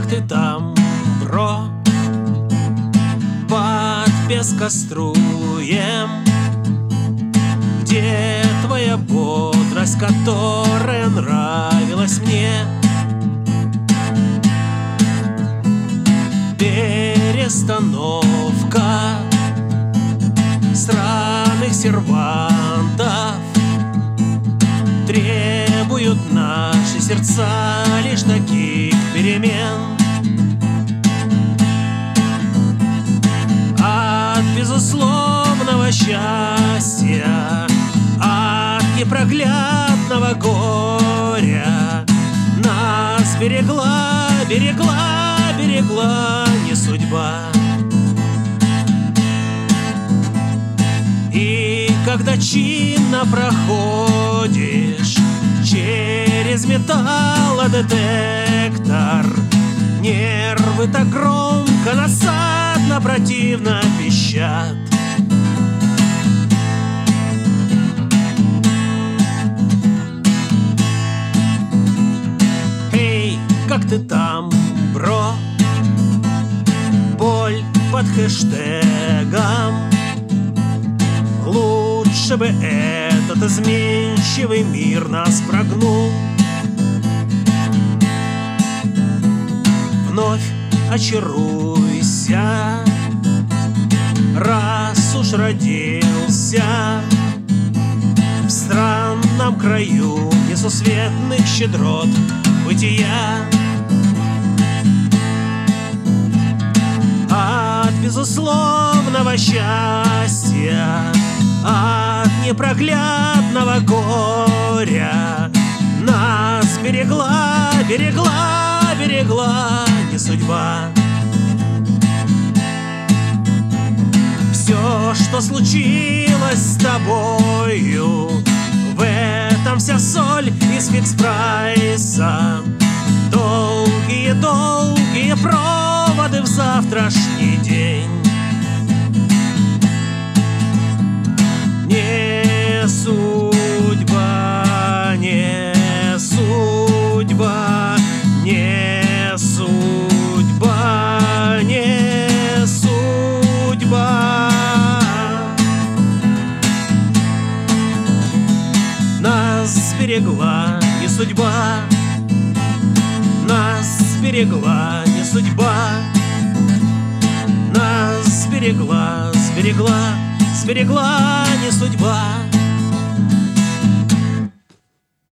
как ты там, бро, под пескоструем? Где твоя бодрость, которая нравилась мне? Перестановка странных сервантов требуют наши сердца лишь таких перемен. От безусловного счастья, от непроглядного горя нас берегла не судьба. И когда чинно проходишь через металлодетектор, нервы так громко, насадно, противно пищат. Эй, как ты там, бро? Боль под хэштегом. Лучше бы этот изменчивый мир нас прогнул. Вновь очаруйся, раз уж родился в странном краю несусветных щедрот бытия. От безусловного счастья, от непроглядного горя нас берегла не судьба. Все, что случилось с тобою, в этом вся соль из фикс-прайса. Долгие проводы в завтрашний день. Не судьба, не судьба, не судьба, не судьба. Нас берегла не судьба, нас берегла не судьба, нас берегла не судьба.